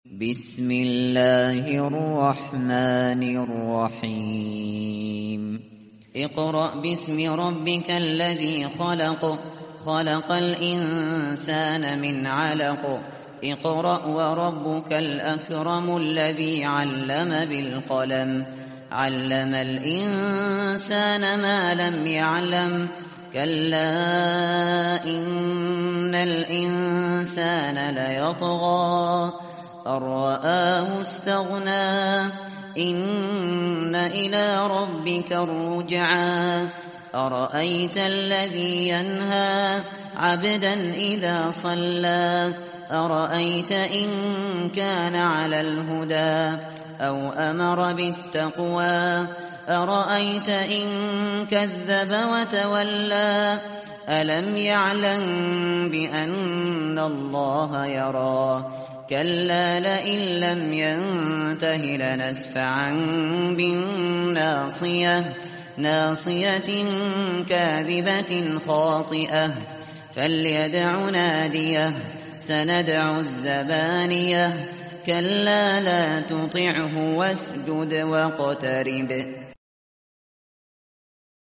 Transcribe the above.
بسم الله الرحمن الرحیم. اقرأ باسم ربك الذي خلق خلق الإنسان من علق اقرأ وربك الأكرم الذي علم بالقلم علم الإنسان ما لم يعلم كلا إن الإنسان ليطغى أن رآه استغنى إن إلى ربك الرجعى أرأيت الذي ينهى عبدا إذا صلى أرأيت إن كان على الهدى أو أمر بالتقوى أرأيت إن كذب وتولى ألم يعلم بأن الله يرى كلا لئن لم ينته لنسفعا بالناصية ناصية كاذبة خاطئة فليدع ناديه سندع الزبانية كلا لا تطعه واسجد واقترب